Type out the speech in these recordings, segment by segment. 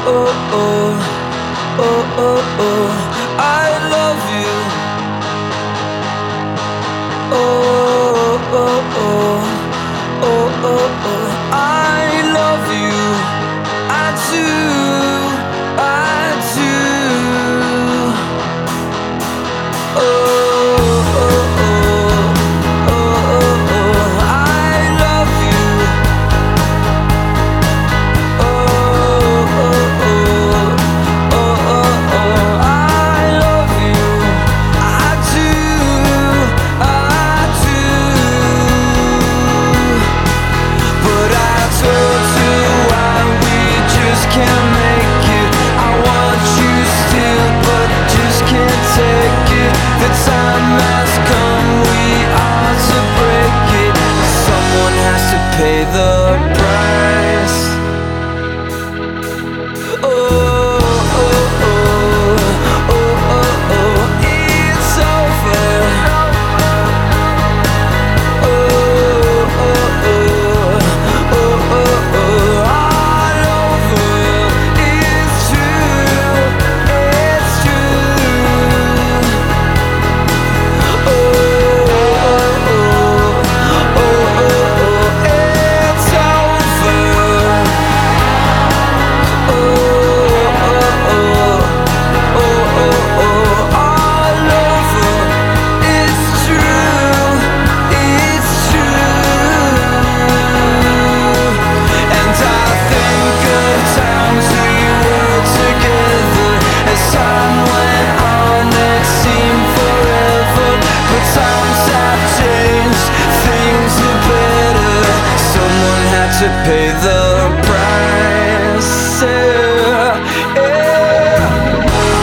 oh, oh, oh, oh, oh, I love you. Oh, oh, oh, oh, oh, oh, I love you. I do, I do. Oh, oh, oh, oh, oh, oh, I love you. Oh, oh, oh, oh, oh, oh, I love you. I do, I do. But I told you why we just can't make it. I want you still, but just can't take it. The time has come, we are to break it. Someone has to pay the price. Oh, oh, oh, oh, oh, oh, it's over. Oh, oh, oh, oh, oh, oh, all over. It's true, it's true. Oh, oh, oh, oh, oh, it's over. Oh, oh, oh, oh, oh, all over. It's true, it's true. And I think of times we were together. As time went on, it seemed forever. But times have changed, things are better. Someone had to pay the price. Yeah, yeah.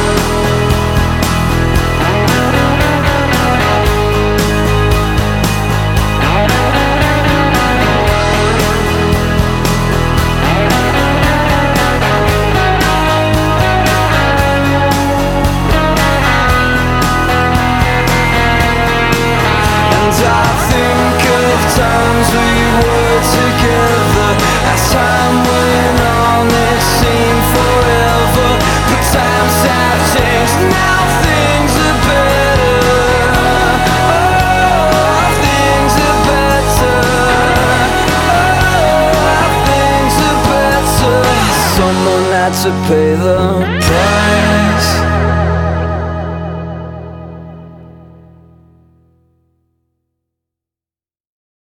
And I think of times we were together. As time went on, it seemed forever. But times have changed, now things are better. Oh, things are better. Oh, things are better. Someone had to pay the price.